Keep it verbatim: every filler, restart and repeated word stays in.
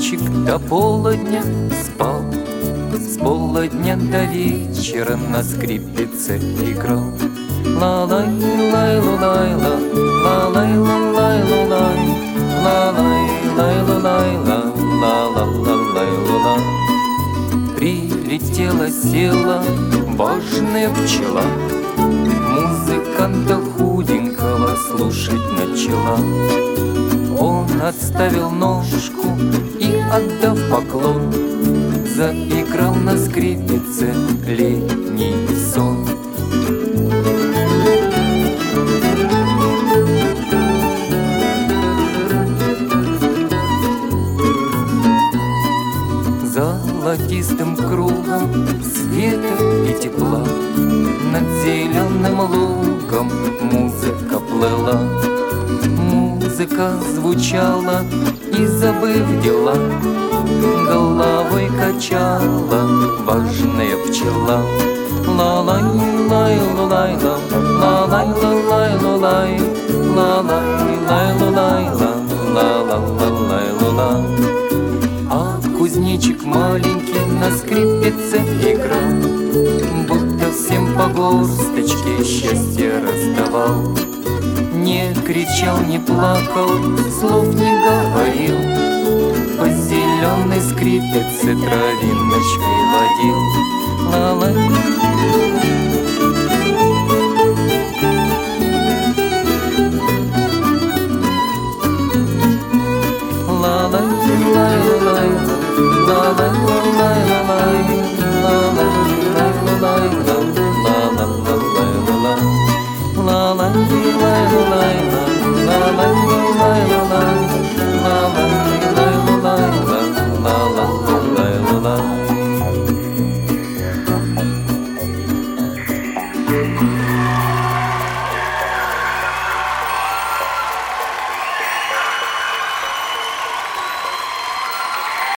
кузнечик до полудня спал, с полудня до вечера на скрипице играл. Ла-лай, лай, лулай, ла, ла-лай, лулай, лулай, ла-лай, лай, лулай, ла, ла-ла-ла-лай, лулай. Прилетела, села важная пчела, музыканта худенького слушать начала. Он отставил ножку и, отдав поклон, заиграл на скрипице летний сон. Золотистым кругом света и тепла над зеленым лугом музыка плыла. Музыка звучала и, забыв дела, головой качала важная пчела. Ла-лай, лай, лулай, ла, ла-лай, лай, лулай, ла-лай, лай, лулай, ла, ла-ла-ла-лай, лулай. А кузнечик маленький на скрипице играл, будто всем по горсточке счастье раздавал. Не кричал, не плакал, слов не говорил, по зеленой скрипице травиночкой водил. Ла-лай. Ла-лай, лай, лай, ла-лай.